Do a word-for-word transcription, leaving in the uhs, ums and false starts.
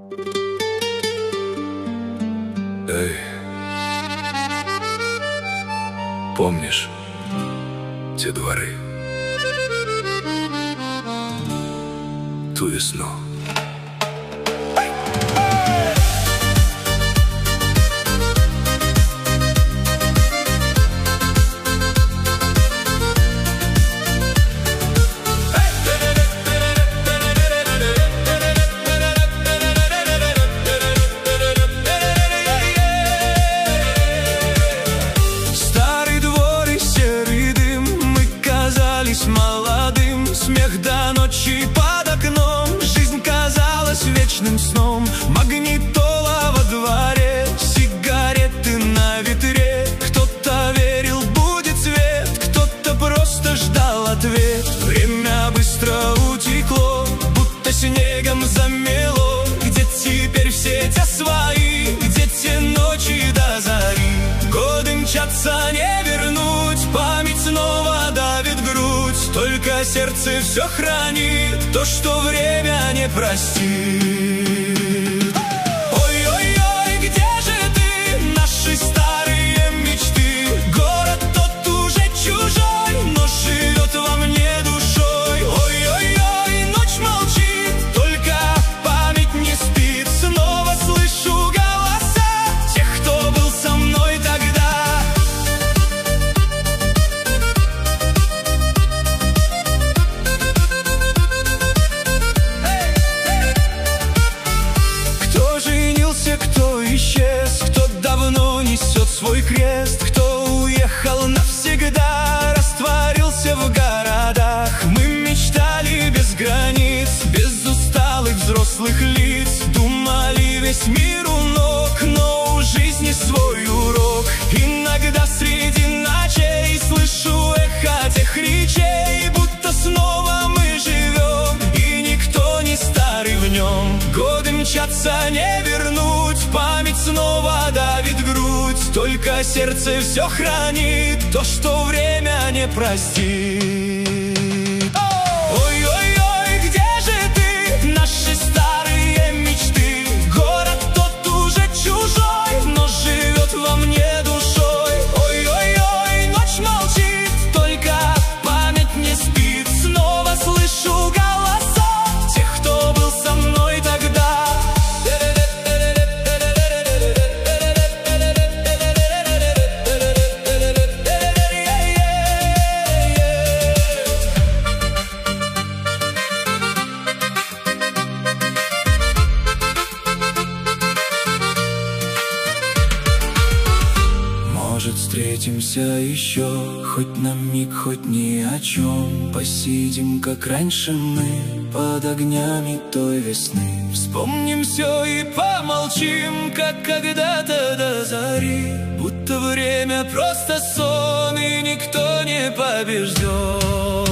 Эй, помнишь те дворы, ту весну? Молодым, смех до ночи под окном, жизнь казалась вечным сном. Магнитола во дворе, сигареты на ветре. Кто-то верил, будет свет, кто-то просто ждал ответ. Время быстро утекло, будто снегом замело. Где теперь все те свои, где те ночи до зари? Годы мчатся, не вернуть, память снова давит грудь. Только сердце все хранит то, что время не простит. Ой-ой-ой, где же ты, наши старые мечты? Город тот уже чужой, но живет во мне душой. Ой-ой-ой, ночь молчит, только память не спит. Снова слышу голоса тех, кто был со мной тогда. Кто исчез, кто давно несет свой крест, кто уехал навсегда, растворился в городах. Мы мечтали без границ, без усталых взрослых лиц. Думали, весь мир у ног, но у жизни свой урок. Иногда среди ночей слышу эхо тех речей, будто снова мы живем, и никто не старый в нем. Годы мчатся, не вернуть, память снова давит грудь. Только сердце все хранит то, что время не простит. Ой-ой-ой, где же ты, наши старые мечты? Город тот уже чужой, но живет во мне душой. Ой-ой-ой, ночь молчит, только память не спит. Снова слышу голоса тех, кто был со мной тогда. Может, встретимся еще, хоть на миг, хоть ни о чем. Посидим, как раньше мы, под огнями той весны. Вспомним все и помолчим, как когда-то до зари. Будто время просто сон, и никто не побежден.